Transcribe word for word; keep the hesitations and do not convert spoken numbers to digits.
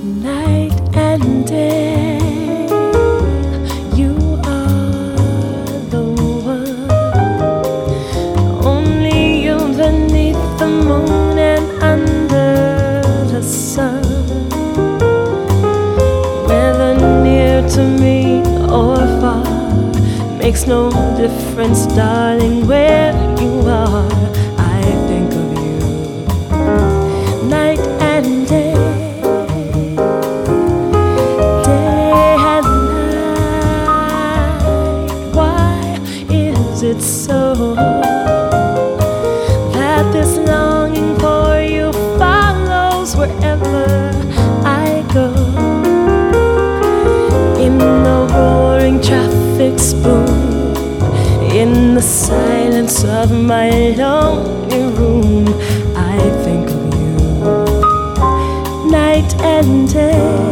Night and day, you are the one. Only you beneath the moon and under the sun. Whether near to me or far, makes no difference, darling, where you are. I think of you night and day. It's so that this longing for you follows wherever I go. In the roaring traffic spoon, in the silence of my lonely room, I think of you night and day.